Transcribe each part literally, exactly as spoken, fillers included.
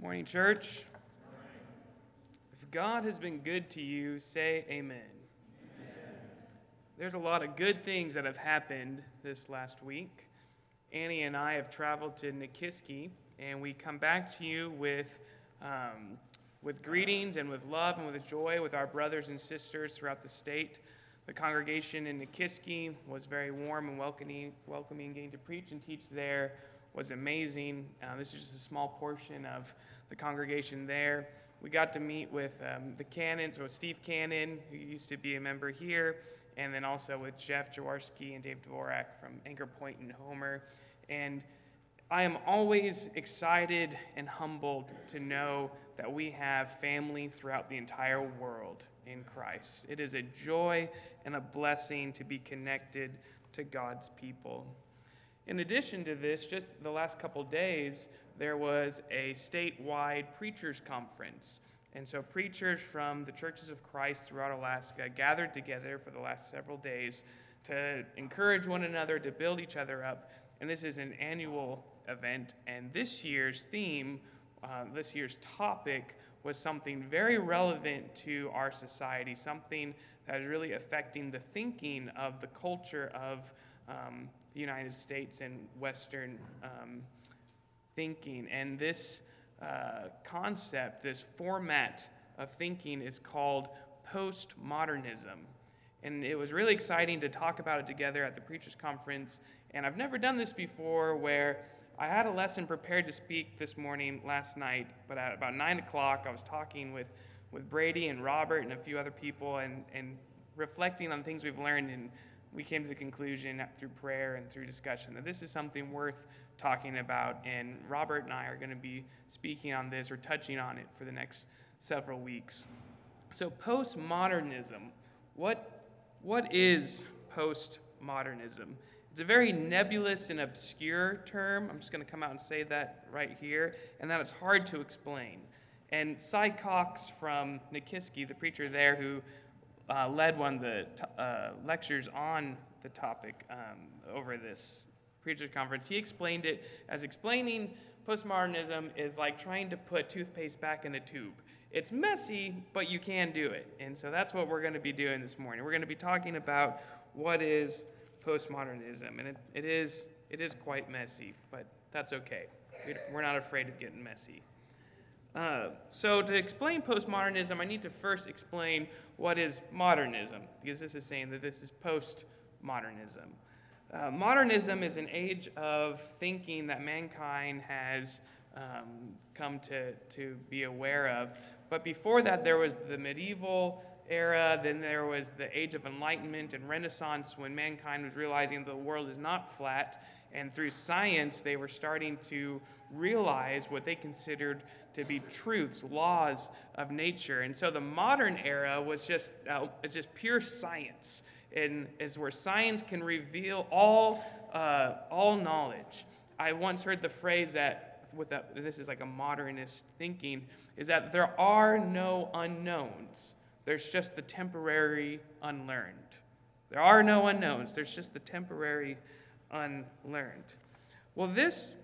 Morning, church. If God has been good to you, say amen. Amen. There's a lot of good things that have happened this last week. Annie and I have traveled to Nikiski, and we come back to you with, um, with greetings and with love and with joy with our brothers and sisters throughout the state. The congregation in Nikiski was very warm and welcoming, welcoming, getting to preach and teach there was amazing. Uh, this is just a small portion of the congregation there. We got to meet with um, the Cannons, so Steve Cannon, who used to be a member here, and then also with Jeff Jaworski and Dave Dvorak from Anchor Point and Homer. And I am always excited and humbled to know that we have family throughout the entire world in Christ. It is a joy and a blessing to be connected to God's people. In addition to this, just the last couple days, there was a statewide preachers conference. And so preachers from the churches of Christ throughout Alaska gathered together for the last several days to encourage one another, to build each other up. And this is an annual event. And this year's theme, uh, this year's topic, was something very relevant to our society, something that is really affecting the thinking of the culture of um, the United States and Western um, thinking. And this uh, concept, this format of thinking is called postmodernism. And it was really exciting to talk about it together at the Preachers Conference. And I've never done this before, where I had a lesson prepared to speak this morning, last night, but at about nine o'clock I was talking with, with Brady and Robert and a few other people and, and reflecting on things we've learned, and we came to the conclusion through prayer and through discussion that this is something worth talking about, and Robert and I are going to be speaking on this or touching on it for the next several weeks. So postmodernism, what, what is postmodernism? It's a very nebulous and obscure term. I'm just going to come out and say that right here, and that it's hard to explain. And Cy Cox from Nikiski, the preacher there who Uh, led one of the t- uh, lectures on the topic um, over this preachers conference. He explained it as explaining postmodernism is like trying to put toothpaste back in a tube. It's messy, but you can do it. And so that's what we're going to be doing this morning. We're going to be talking about what is postmodernism. And it, it is it is quite messy, but that's okay. We're not afraid of getting messy. Uh, so to explain postmodernism, I need to first explain what is modernism, because this is saying that this is postmodernism. Uh, modernism is an age of thinking that mankind has um, come to, to be aware of. But before that, there was the medieval era, then there was the Age of Enlightenment and Renaissance, when mankind was realizing the world is not flat, and through science, they were starting to realize what they considered to be truths, laws of nature. And so the modern era was just uh, it's just pure science, and is where science can reveal all uh, all knowledge. I once heard the phrase that, with a, this is like a modernist thinking, is that there are no unknowns. There's just the temporary unlearned. There are no unknowns. There's just the temporary unlearned. Well, this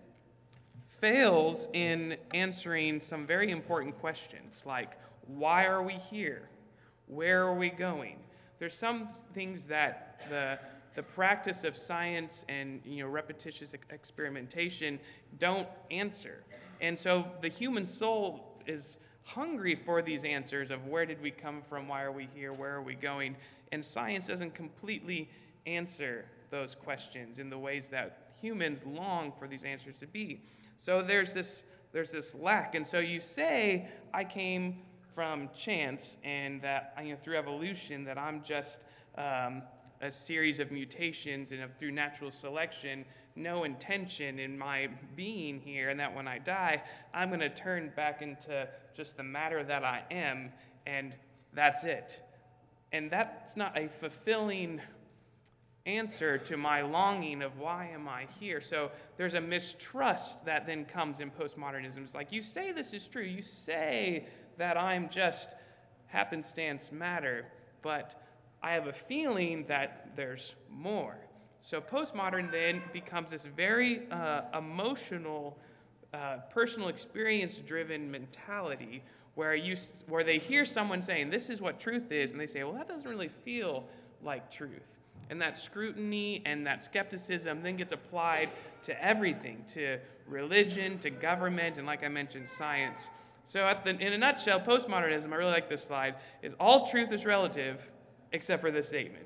fails in answering some very important questions, like why are we here? Where are we going? There's some things that the the practice of science and you know repetitious experimentation don't answer. And so the human soul is hungry for these answers of where did we come from, why are we here, where are we going? And science doesn't completely answer those questions in the ways that humans long for these answers to be. So there's this there's this lack. And so you say, I came from chance, and that you know through evolution that I'm just um, a series of mutations, and of, through natural selection, no intention in my being here, and that when I die, I'm going to turn back into just the matter that I am, and that's it. And that's not a fulfilling answer to my longing of why am I here. So there's a mistrust that then comes in postmodernism. It's like, you say this is true. You say that I'm just happenstance matter, but I have a feeling that there's more. So postmodern then becomes this very uh, emotional uh, personal experience-driven mentality where you where they hear someone saying, this is what truth is, and they say, well, that doesn't really feel like truth. And that scrutiny and that skepticism then gets applied to everything, to religion, to government, and like I mentioned, science. So at the, in a nutshell, postmodernism, I really like this slide, is all truth is relative except for this statement.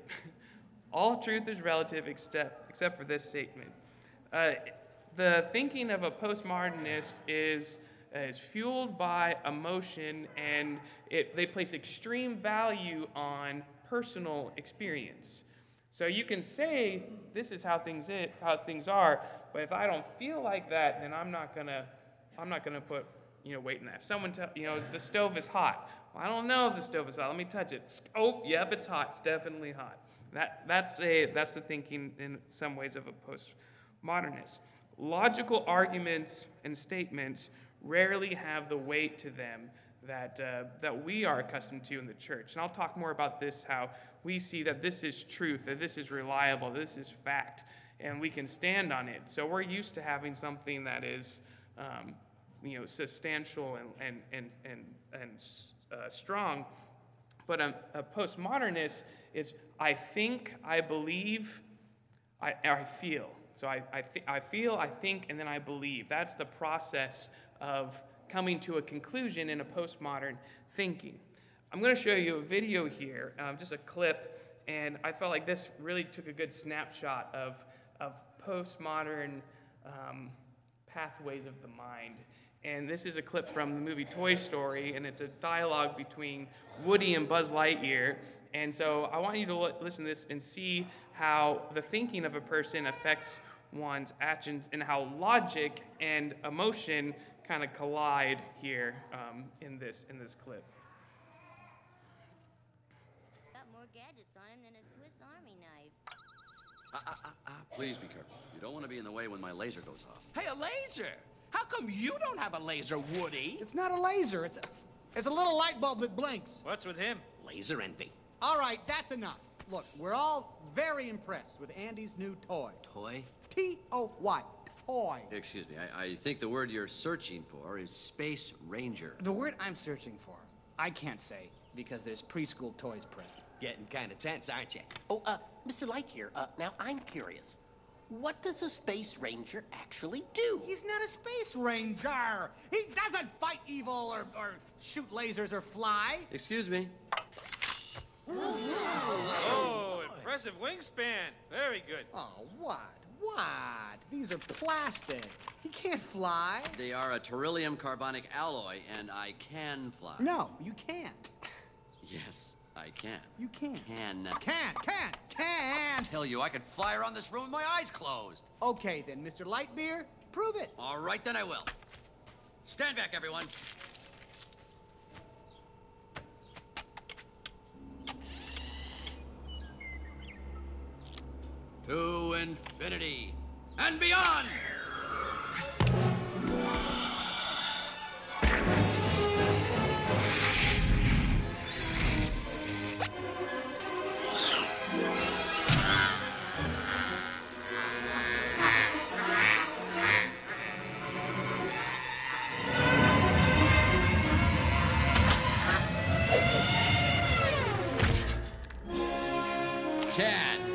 All truth is relative except, except for this statement. Uh, the thinking of a postmodernist is, uh, is fueled by emotion, and it, they place extreme value on personal experience. So you can say this is how things is, how things are, but if I don't feel like that, then I'm not gonna I'm not gonna put you know weight in that. If someone tell you know the stove is hot, well, I don't know if the stove is hot. Let me touch it. Oh, yep, it's hot. It's definitely hot. That that's a that's the thinking in some ways of a postmodernist. Logical arguments and statements rarely have the weight to them that uh, that we are accustomed to in the church. And I'll talk more about this, how we see that this is truth, that this is reliable, this is fact, and we can stand on it. So we're used to having something that is, um, you know, substantial and and and and, and uh, strong. But a, a postmodernist is I think, I believe, I, I feel. So I I, th- I feel, I think, and then I believe. That's the process of coming to a conclusion in a postmodern thinking. I'm going to show you a video here, um, just a clip, and I felt like this really took a good snapshot of, of postmodern um, pathways of the mind. And this is a clip from the movie Toy Story, and it's a dialogue between Woody and Buzz Lightyear. And so I want you to lo- listen to this and see how the thinking of a person affects one's actions and how logic and emotion kind of collide here um, in this in this clip. Got more gadgets on him than a Swiss Army knife. Ah, ah, ah, ah, please be careful. You don't want to be in the way when my laser goes off. Hey, a laser? How come you don't have a laser, Woody? It's not a laser. It's a, it's a little light bulb that blinks. What's with him? Laser envy. All right, that's enough. Look, we're all very impressed with Andy's new toy. Toy? T O Y. Toy. Excuse me, I, I think the word you're searching for is Space Ranger. The word I'm searching for, I can't say, because there's preschool toys present. Getting kind of tense, aren't you? Oh, uh, Mister Lightyear, uh, now I'm curious. What does a Space Ranger actually do? He's not a space ranger. He doesn't fight evil or, or shoot lasers or fly. Excuse me. Oh, impressive wingspan. Very good. Oh, what? What? These are plastic. He can't fly. They are a beryllium carbonic alloy, and I can fly. No, you can't. Yes, I can. You can't. Can. Can't, can't, can't. Tell you, I could fly around this room with my eyes closed. Okay, then, Mister Lightbeer, prove it. All right, then I will. Stand back, everyone. To infinity and beyond! Can.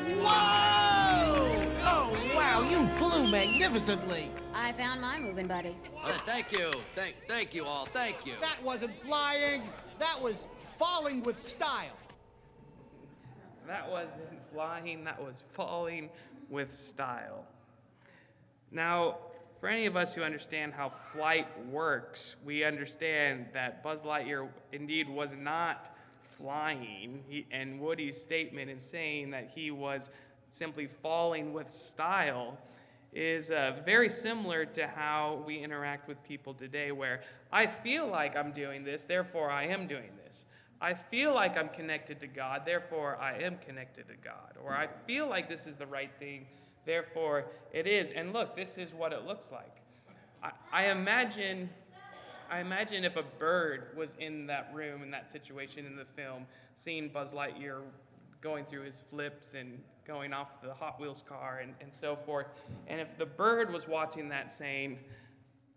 Magnificently. I found my moving buddy. Uh, thank you. Thank, thank you all. Thank you. That wasn't flying. That was falling with style. That wasn't flying, that was falling with style. Now, for any of us who understand how flight works, we understand that Buzz Lightyear indeed was not flying, he, and Woody's statement in saying that he was simply falling with style is uh, very similar to how we interact with people today, where I feel like I'm doing this, therefore I am doing this. I feel like I'm connected to God, therefore I am connected to God. Or I feel like this is the right thing, therefore it is. And look, this is what it looks like. I, I imagine, I imagine if a bird was in that room, in that situation in the film, seeing Buzz Lightyear going through his flips and going off the Hot Wheels car and, and so forth. And if the bird was watching that saying,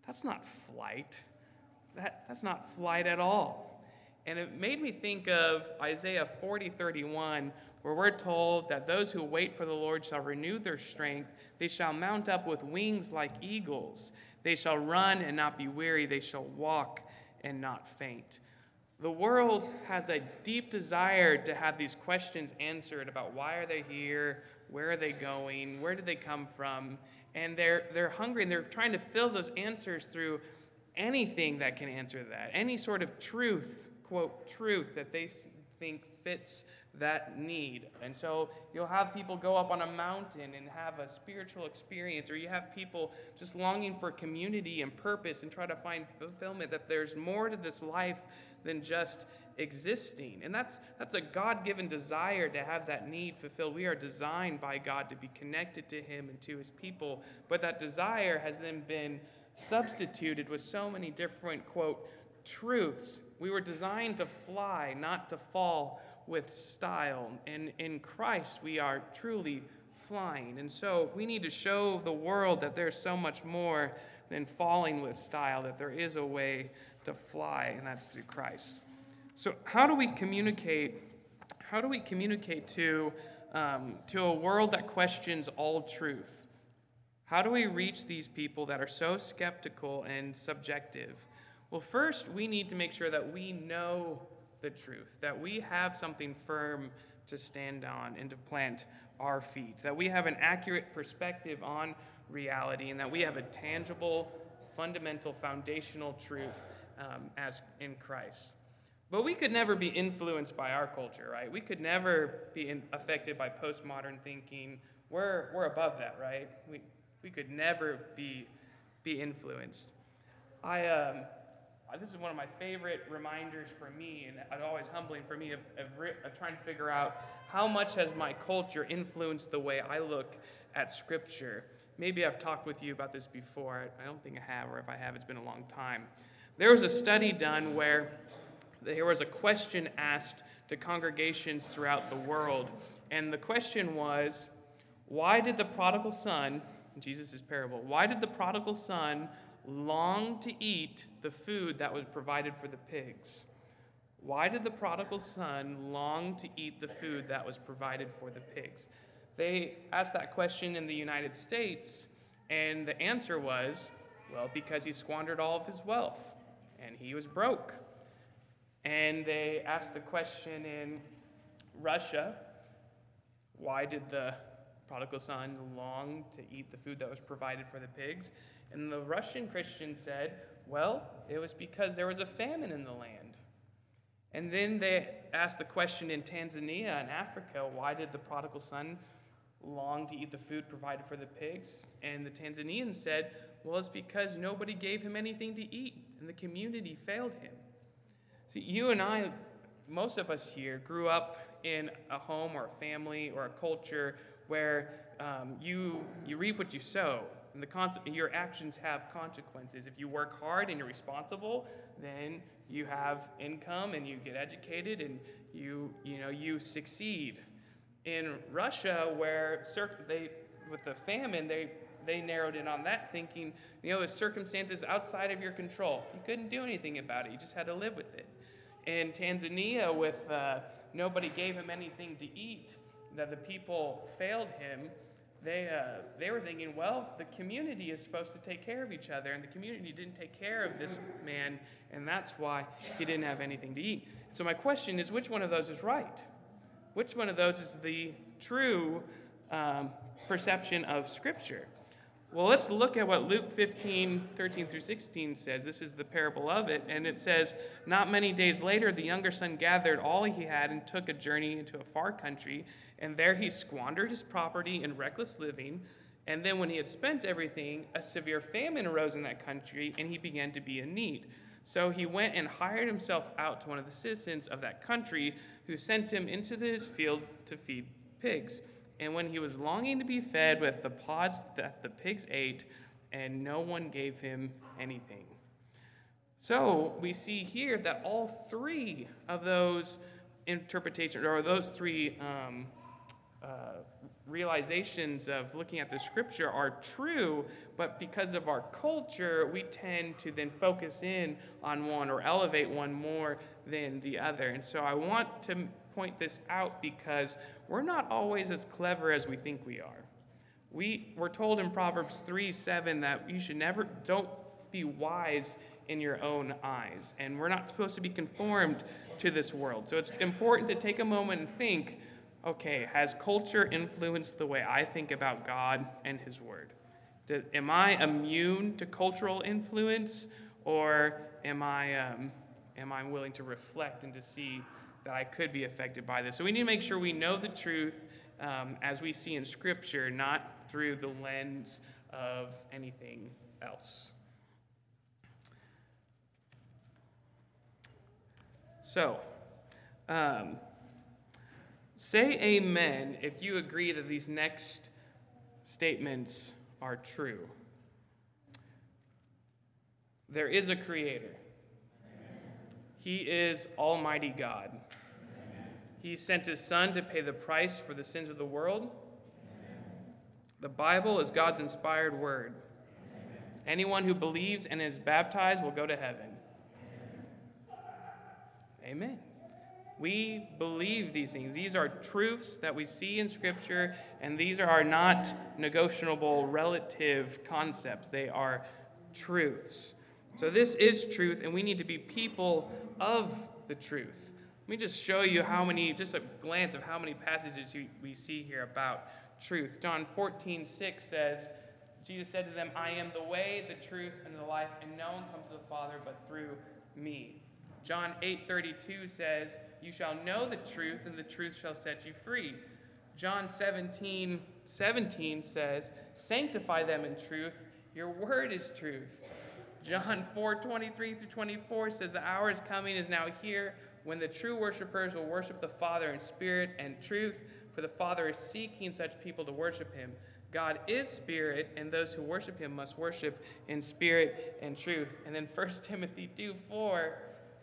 That's not flight. That, that's not flight at all. And it made me think of Isaiah forty thirty-one, where we're told that those who wait for the Lord shall renew their strength. They shall mount up with wings like eagles. They shall run and not be weary. They shall walk and not faint. The world has a deep desire to have these questions answered about why are they here, where are they going, where did they come from, and they're they're hungry and they're trying to fill those answers through anything that can answer that, any sort of truth, quote, truth that they think fits that need. And so you'll have people go up on a mountain and have a spiritual experience, or you have people just longing for community and purpose and try to find fulfillment, that there's more to this life than just existing. And that's that's a God-given desire to have that need fulfilled. We are designed by God to be connected to him and to his people, but that desire has then been substituted with so many different, quote, truths. We were designed to fly, not to fall with style. And in Christ, we are truly flying. And so we need to show the world that there's so much more than falling with style, that there is a way to fly, and that's through Christ. So how do we communicate? How do we communicate to um, to a world that questions all truth? How do we reach these people that are so skeptical and subjective? Well, first, we need to make sure that we know the truth, that we have something firm to stand on and to plant our feet, that we have an accurate perspective on reality, and that we have a tangible, fundamental, foundational truth um, as in Christ. But we could never be influenced by our culture, right? We could never be in, affected by postmodern thinking. We're we're above that, right? We we could never be be influenced. I um, this is one of my favorite reminders for me, and it's always humbling for me of, of, of trying to figure out how much has my culture influenced the way I look at Scripture. Maybe I've talked with you about this before. I don't think I have, or if I have, it's been a long time. There was a study done where there was a question asked to congregations throughout the world, and the question was, why did the prodigal son, in Jesus' parable, why did the prodigal son long to eat the food that was provided for the pigs? Why did the prodigal son long to eat the food that was provided for the pigs? They asked that question in the United States, and the answer was, well, because he squandered all of his wealth, and he was broke. And they asked the question in Russia, why did the prodigal son long to eat the food that was provided for the pigs? And the Russian Christian said, well, it was because there was a famine in the land. And then they asked the question in Tanzania and Africa, why did the prodigal son long to eat the food provided for the pigs? And the Tanzanian said, well, it's because nobody gave him anything to eat, and the community failed him. See, you and I, most of us here, grew up in a home or a family or a culture where um, you you reap what you sow, and the con- your actions have consequences. If you work hard and you're responsible, then you have income and you get educated and you you know you succeed. In Russia, where cir- they with the famine, they they narrowed in on that, thinking, you know, it's circumstances outside of your control. You couldn't do anything about it. You just had to live with it. In Tanzania, with uh, nobody gave him anything to eat, that the people failed him, they uh, they were thinking, well, the community is supposed to take care of each other, and the community didn't take care of this man, and that's why he didn't have anything to eat. So my question is, which one of those is right? Which one of those is the true um, perception of Scripture? Well, let's look at what Luke fifteen, thirteen through sixteen says. This is the parable of it, and it says, not many days later, the younger son gathered all he had and took a journey into a far country, and there he squandered his property in reckless living. And then when he had spent everything, a severe famine arose in that country, and he began to be in need. So he went and hired himself out to one of the citizens of that country, who sent him into his field to feed pigs. And when he was longing to be fed with the pods that the pigs ate, and no one gave him anything. So we see here that all three of those interpretations, or those three um, uh, realizations of looking at the scripture are true, but because of our culture, we tend to then focus in on one or elevate one more than the other. And so I want to point this out because we're not always as clever as we think we are. We were told in Proverbs three seven that you should never, don't be wise in your own eyes. And we're not supposed to be conformed to this world. So it's important to take a moment and think, okay, has culture influenced the way I think about God and his word? Do, am I immune to cultural influence, or am I, um, am I willing to reflect and to see that I could be affected by this? So we need to make sure we know the truth um, as we see in Scripture, not through the lens of anything else. So, um, say amen if you agree that these next statements are true. There is a creator. He is Almighty God. He sent his Son to pay the price for the sins of the world. The Bible is God's inspired word. Anyone who believes and is baptized will go to heaven. Amen. We believe these things. These are truths that we see in Scripture, and these are not negotiable relative concepts. They are truths. So this is truth, and we need to be people of the truth. Let me just show you how many, just a glance of how many passages we see here about truth. John fourteen six says, Jesus said to them, I am the way, the truth, and the life, and no one comes to the Father but through me. John eight thirty-two says, you shall know the truth, and the truth shall set you free. John seventeen seventeen says, sanctify them in truth, your word is truth. John four twenty-three through twenty-four says, the hour is coming, is now here, when the true worshipers will worship the Father in spirit and truth, for the Father is seeking such people to worship him. God is spirit, and those who worship him must worship in spirit and truth. And then First Timothy two four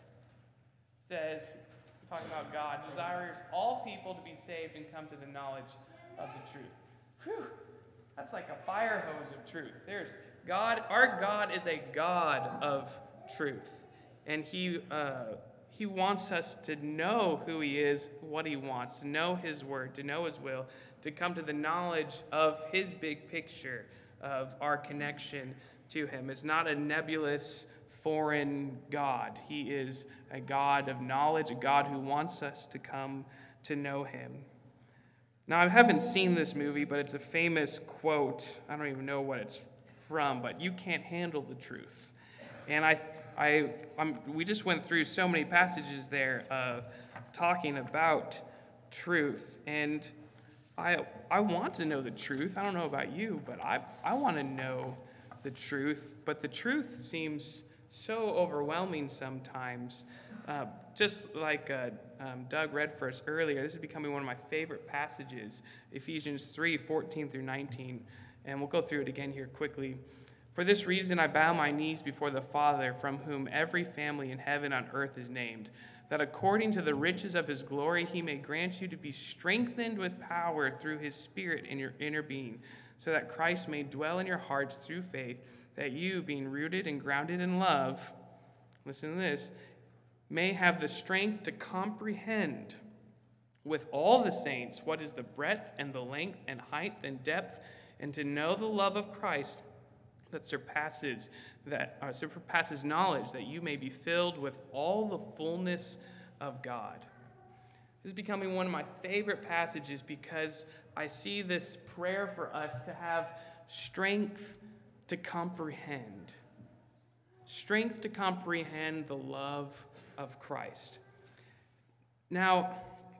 says, talking about God, desires all people to be saved and come to the knowledge of the truth. Whew, that's like a fire hose of truth. There's God, our God is a God of truth. And he uh, he wants us to know who he is, what he wants, to know his word, to know his will, to come to the knowledge of his big picture of our connection to him. It's not a nebulous foreign God. He is a God of knowledge, a God who wants us to come to know him. Now, I haven't seen this movie, but it's a famous quote. I don't even know what it's from, but you can't handle the truth. And I, I, I'm, we just went through so many passages there uh, talking about truth. And I, I want to know the truth. I don't know about you, but I, I want to know the truth. But the truth seems so overwhelming sometimes. Uh, just like uh, um, Doug read for us earlier, this is becoming one of my favorite passages, Ephesians three fourteen through nineteen. And we'll go through it again here quickly. For this reason I bow my knees before the Father, from whom every family in heaven and on earth is named, that according to the riches of his glory he may grant you to be strengthened with power through his Spirit in your inner being, so that Christ may dwell in your hearts through faith, that you, being rooted and grounded in love, listen to this, may have the strength to comprehend with all the saints what is the breadth and the length and height and depth, and to know the love of Christ that surpasses that uh, surpasses knowledge, that you may be filled with all the fullness of God. This is becoming one of my favorite passages because I see this prayer for us to have strength to comprehend. Strength to comprehend the love of Christ. Now,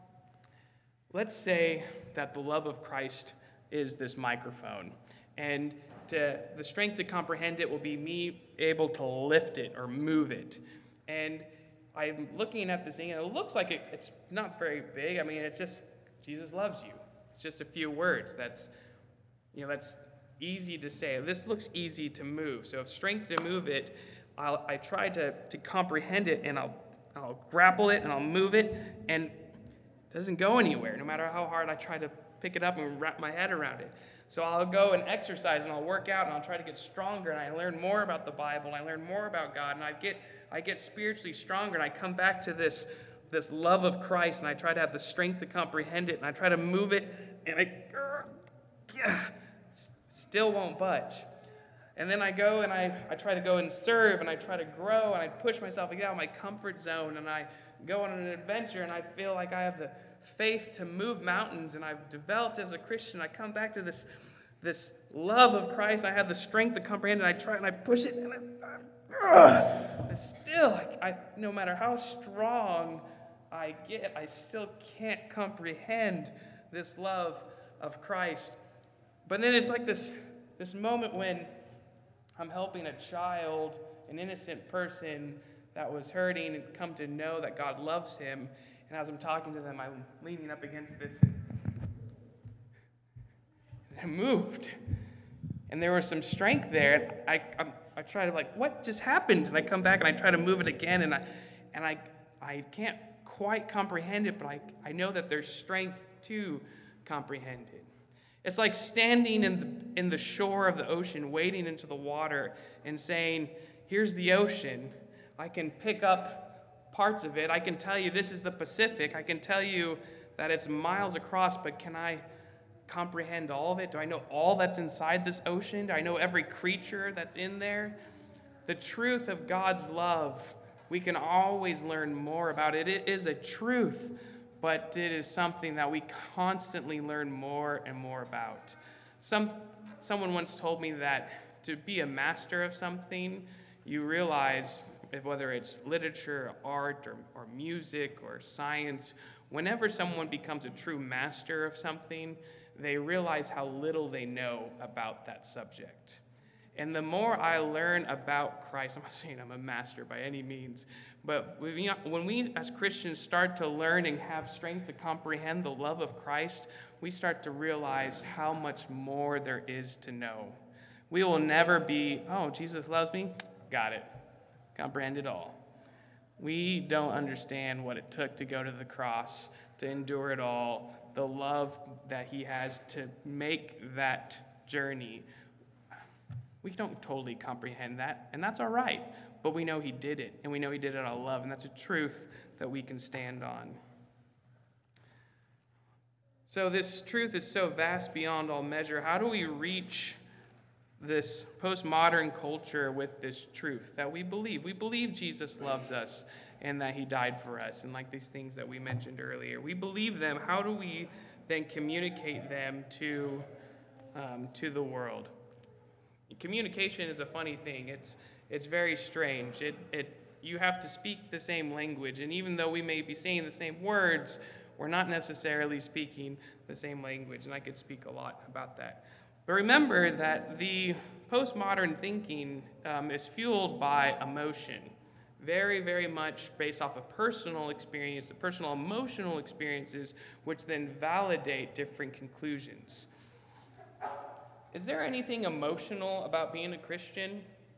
let's say that the love of Christ is this microphone, and to, the strength to comprehend it will be me able to lift it or move it. And I'm looking at this thing, and it looks like it, it's not very big. I mean, it's just, Jesus loves you. It's just a few words. That's, you know, that's easy to say. This looks easy to move. So if strength to move it, I'll, I try to, to comprehend it, and I'll, I'll grapple it, and I'll move it, and it doesn't go anywhere, no matter how hard I try to pick it up and wrap my head around it. So I'll go and exercise, and I'll work out, and I'll try to get stronger, and I learn more about the Bible, and I learn more about God, and I get I get spiritually stronger, and I come back to this, this love of Christ, and I try to have the strength to comprehend it, and I try to move it, and I still won't budge. And then I go and I, I try to go and serve, and I try to grow, and I push myself to get out of my comfort zone, and I go on an adventure, and I feel like I have the faith to move mountains, and I've developed as a Christian. I come back to this, this love of Christ. I have the strength to comprehend it. I try and I push it, and I, uh, and still, I, I, no matter how strong I get, I still can't comprehend this love of Christ. But then it's like this, this moment when I'm helping a child, an innocent person that was hurting, and come to know that God loves him. And as I'm talking to them, I'm leaning up against this. And I moved. And there was some strength there. And I, I, I try to like, what just happened? And I come back and I try to move it again. And I, and I, I can't quite comprehend it, but I, I know that there's strength to comprehend it. It's like standing in the, in the shore of the ocean, wading into the water and saying, here's the ocean. I can pick up parts of it. I can tell you this is the Pacific. I can tell you that it's miles across, but can I comprehend all of it? Do I know all that's inside this ocean? Do I know every creature that's in there? The truth of God's love, we can always learn more about it. It is a truth, but it is something that we constantly learn more and more about. Some, someone once told me that to be a master of something, you realize, if whether it's literature, art, or, or music, or science, whenever someone becomes a true master of something, they realize how little they know about that subject. And the more I learn about Christ, I'm not saying I'm a master by any means, but when we as Christians start to learn and have strength to comprehend the love of Christ, we start to realize how much more there is to know. We will never be, oh, Jesus loves me? Got it. Comprehend it all. We don't understand what it took to go to the cross, to endure it all, the love that he has to make that journey. We don't totally comprehend that, and that's all right, but we know he did it, and we know he did it out of love, and that's a truth that we can stand on. So this truth is so vast beyond all measure. How do we reach this postmodern culture with this truth that we believe? We believe Jesus loves us and that he died for us, and like these things that we mentioned earlier. We believe them. How do we then communicate them to, um, to the world? Communication is a funny thing. It's it's very strange. It it you have to speak the same language, and even though we may be saying the same words, we're not necessarily speaking the same language, and I could speak a lot about that. But remember that the postmodern thinking um, is fueled by emotion, very, very much based off of personal experience, the personal emotional experiences, which then validate different conclusions. Is there anything emotional about being a Christian?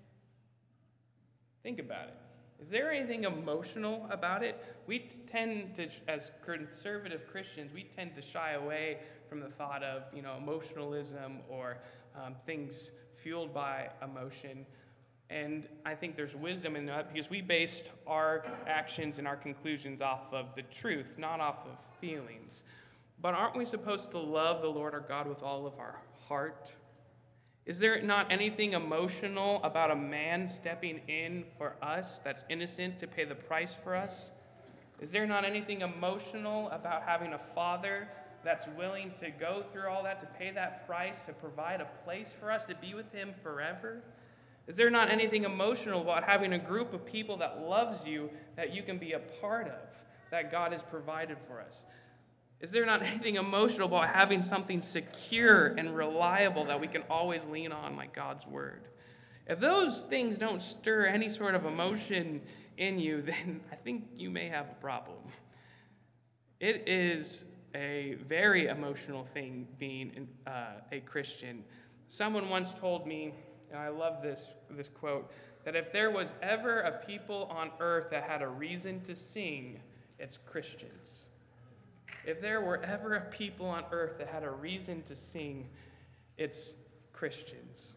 Think about it. Is there anything emotional about it? We tend to, as conservative Christians, we tend to shy away from the thought of, you know, emotionalism or um, things fueled by emotion. And I think there's wisdom in that because we based our actions and our conclusions off of the truth, not off of feelings. But aren't we supposed to love the Lord our God with all of our heart? Is there not anything emotional about a man stepping in for us that's innocent to pay the price for us? Is there not anything emotional about having a father that's willing to go through all that, to pay that price, to provide a place for us to be with him forever? Is there not anything emotional about having a group of people that loves you that you can be a part of, that God has provided for us? Is there not anything emotional about having something secure and reliable that we can always lean on, like God's word? If those things don't stir any sort of emotion in you, then I think you may have a problem. It is a very emotional thing being uh, a Christian. Someone once told me, and I love this, this quote, that if there was ever a people on earth that had a reason to sing, it's Christians. If there were ever a people on earth that had a reason to sing, it's Christians.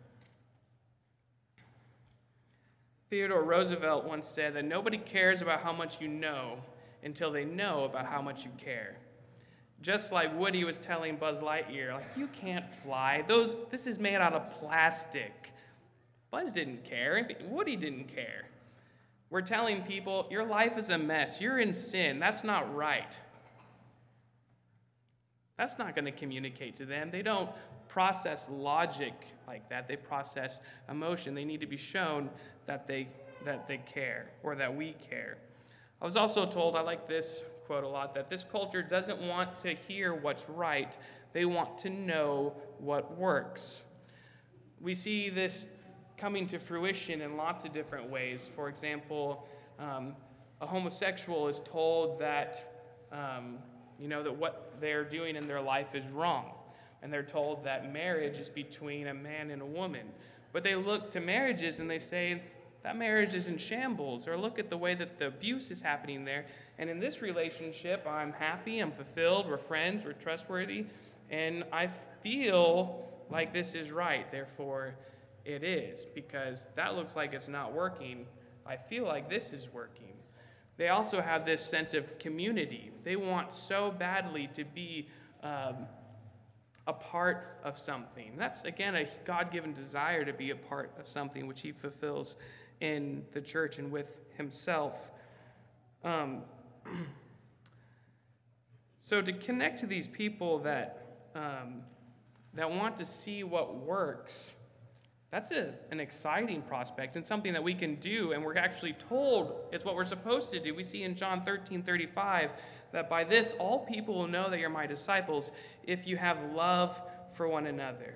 Theodore Roosevelt once said that nobody cares about how much you know until they know about how much you care. Just like Woody was telling Buzz Lightyear, like, you can't fly. Those, this is made out of plastic. Buzz didn't care. Woody didn't care. We're telling people, your life is a mess. You're in sin. That's not right. That's not going to communicate to them. They don't process logic like that. They process emotion. They need to be shown that they that they care, or that we care. I was also told, I like this quote a lot, that this culture doesn't want to hear what's right. They want to know what works. We see this coming to fruition in lots of different ways. For example, um, a homosexual is told that, um, you know, that what they're doing in their life is wrong. And they're told that marriage is between a man and a woman. But they look to marriages and they say, that marriage is in shambles, or look at the way that the abuse is happening there. And in this relationship, I'm happy, I'm fulfilled, we're friends, we're trustworthy, and I feel like this is right, therefore it is, because that looks like it's not working. I feel like this is working. They also have this sense of community. They want so badly to be um, a part of something. That's, again, a God-given desire to be a part of something, which he fulfills in the church and with himself. Um, so to connect to these people that um, that want to see what works, that's a, an exciting prospect and something that we can do, and we're actually told it's what we're supposed to do. We see in John thirteen thirty-five that by this all people will know that you're my disciples if you have love for one another.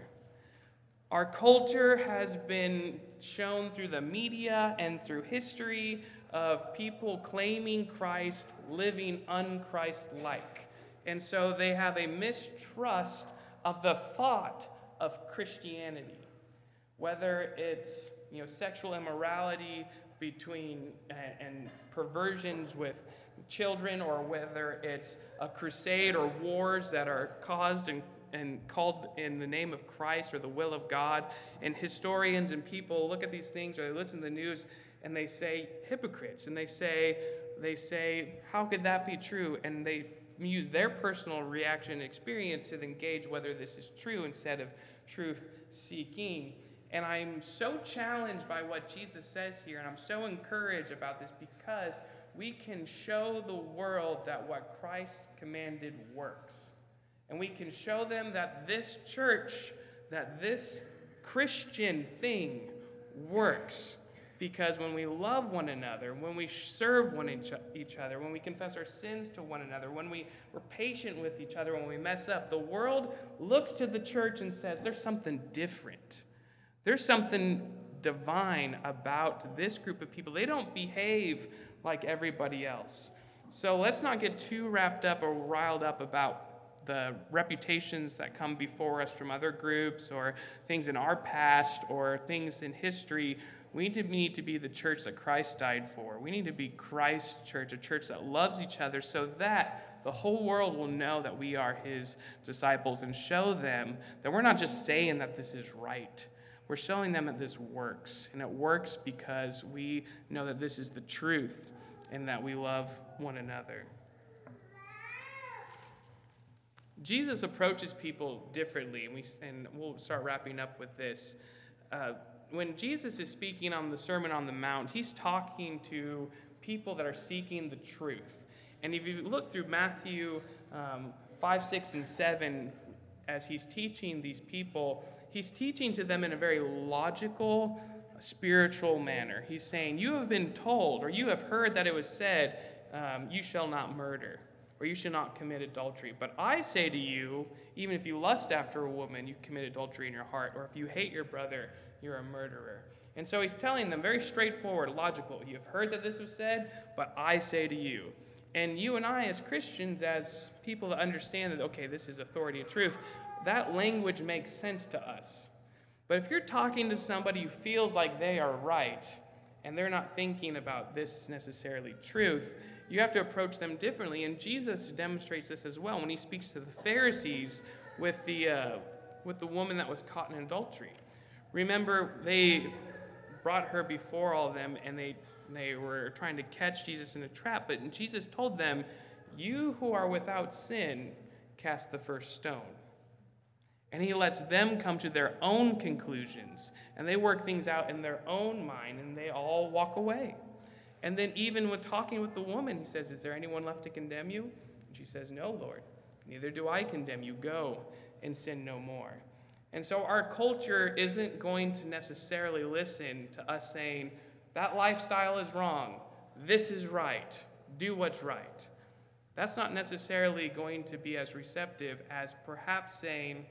Our culture has been shown through the media and through history of people claiming Christ, living un-Christ-like. And so they have a mistrust of the thought of Christianity. Whether it's, you know, sexual immorality between and, and perversions with children, or whether it's a crusade or wars that are caused and and called in the name of Christ or the will of God. And historians and people look at these things, or they listen to the news, and they say hypocrites, and they say, they say, how could that be true? And they use their personal reaction and experience to engage whether this is true instead of truth seeking. And I'm so challenged by what Jesus says here, and I'm so encouraged about this, because we can show the world that what Christ commanded works. And we can show them that this church, that this Christian thing works. Because when we love one another, when we serve one each other, when we confess our sins to one another, when we, we're patient with each other when we mess up, the world looks to the church and says, there's something different. There's something divine about this group of people. They don't behave like everybody else. So let's not get too wrapped up or riled up about the reputations that come before us from other groups, or things in our past, or things in history. We need to, need to be the church that Christ died for. We need to be Christ's church, a church that loves each other, so that the whole world will know that we are his disciples, and show them that we're not just saying that this is right. We're showing them that this works, and it works because we know that this is the truth and that we love one another. Jesus approaches people differently, and, we, and we'll start wrapping up with this. Uh, when Jesus is speaking on the Sermon on the Mount, he's talking to people that are seeking the truth. And if you look through Matthew um, five, six, and seven, as he's teaching these people, he's teaching to them in a very logical, spiritual manner. He's saying, you have been told, or you have heard that it was said, um, you shall not murder, or you should not commit adultery. But I say to you, even if you lust after a woman, you commit adultery in your heart. Or if you hate your brother, you're a murderer. And so he's telling them very straightforward, logical. You have heard that this was said, but I say to you. And you and I as Christians, as people that understand that, okay, this is authority and truth, that language makes sense to us. But if you're talking to somebody who feels like they are right, and they're not thinking about this as necessarily truth, you have to approach them differently. And Jesus demonstrates this as well when he speaks to the Pharisees with the, uh, with the woman that was caught in adultery. Remember, they brought her before all of them, and they, they were trying to catch Jesus in a trap. But Jesus told them, "You who are without sin, cast the first stone." And he lets them come to their own conclusions, and they work things out in their own mind, and they all walk away. And then even when talking with the woman, he says, "Is there anyone left to condemn you?" And she says, "No, Lord. Neither do I condemn you. Go and sin no more." And so our culture isn't going to necessarily listen to us saying, that lifestyle is wrong, this is right, do what's right. That's not necessarily going to be as receptive as perhaps saying,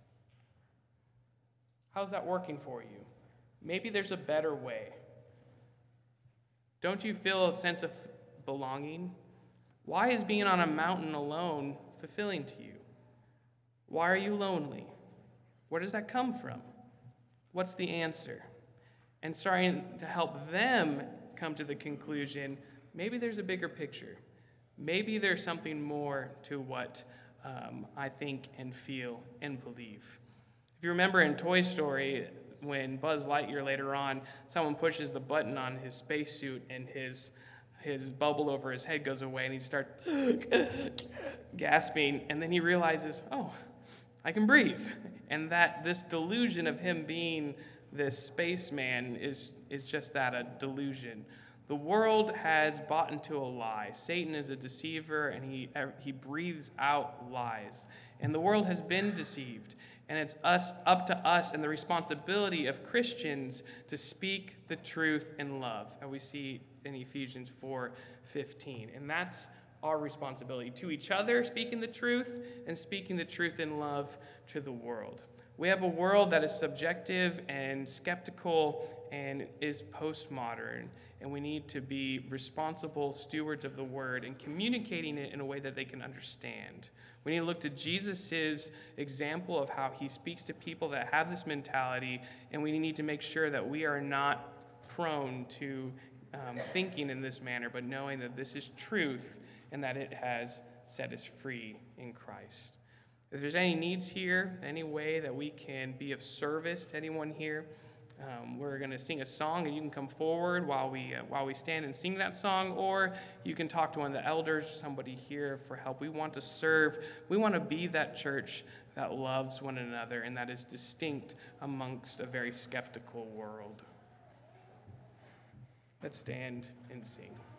how's that working for you? Maybe there's a better way. Don't you feel a sense of belonging? Why is being on a mountain alone fulfilling to you? Why are you lonely? Where does that come from? What's the answer? And starting to help them come to the conclusion, maybe there's a bigger picture. Maybe there's something more to what um, I think and feel and believe. If you remember in Toy Story, when Buzz Lightyear later on, someone pushes the button on his spacesuit and his his bubble over his head goes away and he starts gasping, and then he realizes, oh, I can breathe. And that this delusion of him being this spaceman is, is just that, a delusion. The world has bought into a lie. Satan is a deceiver, and he, he breathes out lies. And the world has been deceived. And it's us up to us and the responsibility of Christians to speak the truth in love, as we see in Ephesians four fifteen. And that's our responsibility to each other, speaking the truth, and speaking the truth in love to the world. We have a world that is subjective and skeptical and is postmodern, and we need to be responsible stewards of the word and communicating it in a way that they can understand. We need to look to Jesus' example of how he speaks to people that have this mentality, and we need to make sure that we are not prone to um, thinking in this manner, but knowing that this is truth and that it has set us free in Christ. If there's any needs here, any way that we can be of service to anyone here, um, we're going to sing a song, and you can come forward while we uh, while we stand and sing that song, or you can talk to one of the elders, somebody here for help. We want to serve. We want to be that church that loves one another and that is distinct amongst a very skeptical world. Let's stand and sing.